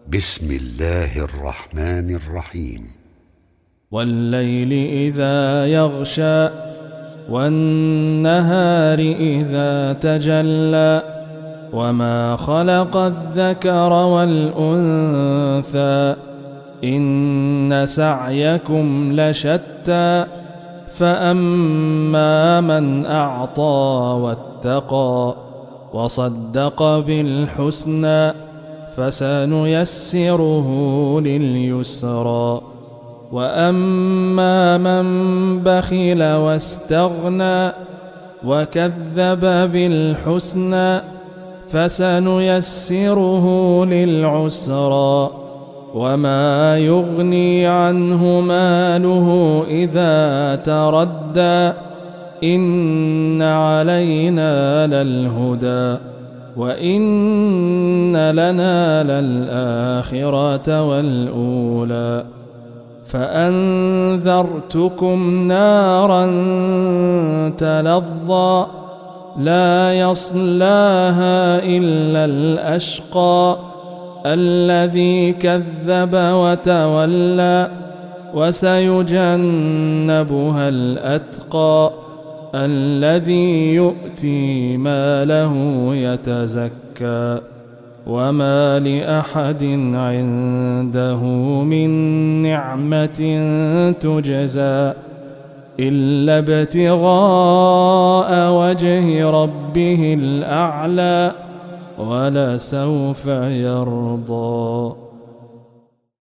بسم الله الرحمن الرحيم. والليل إذا يغشى والنهار إذا تجلى وما خلق الذكر والأنثى إن سعيكم لشتى فأما من أعطى واتقى وصدق بالحسنى فسنيسره لليسرى وأما من بخل واستغنى وكذب بالحسنى فسنيسره للعسرى وما يغني عنه ماله إذا تردى إن علينا للهدى وإن لنا للآخرة والأولى فأنذرتكم نارا تلظى لا يصلاها إلا الأشقى الذي كذب وتولى وسيجنبها الأتقى الذي يؤتي ماله يتزكى وما لأحد عنده من نعمة تجزى إلا ابتغاء وجه ربه الأعلى ولسوف يرضى.